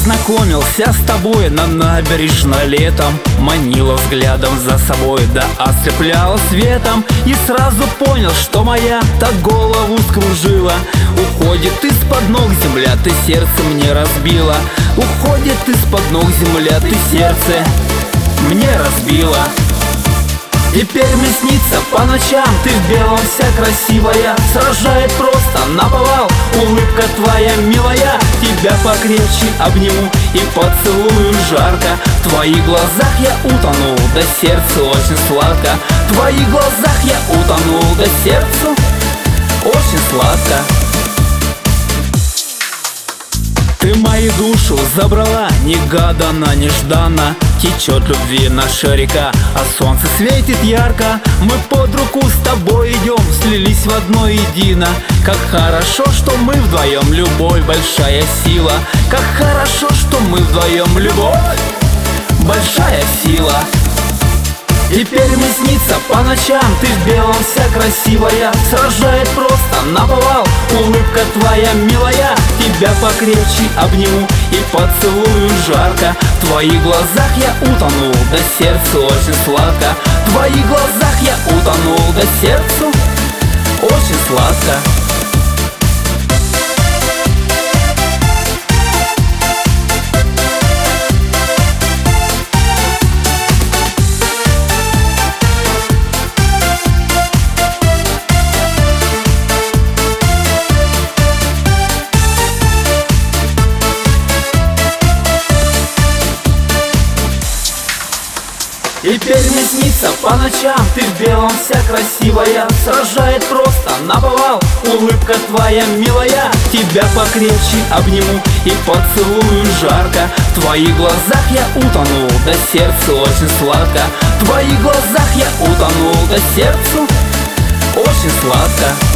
познакомился с тобой на набережной летом, манила взглядом за собой, да ослепляла светом. И сразу понял, что моя так голову скружила. Уходит из-под ног земля, ты сердце мне разбила. Уходит из-под ног земля, ты сердце мне разбила. Теперь мне снится по ночам, ты в белом вся красивая. Сражает просто наповал улыбка твоя милая. Тебя покрепче обниму и поцелую жарко. В твоих глазах я утонул, да сердцу очень сладко. В твоих глазах я утонул, да сердцу очень сладко. Ты мою душу забрала, негаданно, нежданно. Течет любви наша река, а солнце светит ярко. Мы под руку с тобой идем, слились в одно едино. Как хорошо, что мы вдвоем, любовь большая сила. Как хорошо, что мы вдвоем, любовь большая сила. Теперь мне снится по ночам, ты в белом вся красивая. Сражает просто наповал улыбка твоя милая. Тебя покрепче обниму и поцелую жарко. В твоих глазах я утонул, да сердцу очень сладко. В твоих глазах я утонул, да сердцу очень сладко. Теперь мне снится по ночам, ты в белом вся красивая. Сражает просто наповал улыбка твоя милая. Тебя покрепче обниму и поцелую жарко. В твоих глазах я утонул, да сердцу очень сладко. В твоих глазах я утонул, да сердцу очень сладко.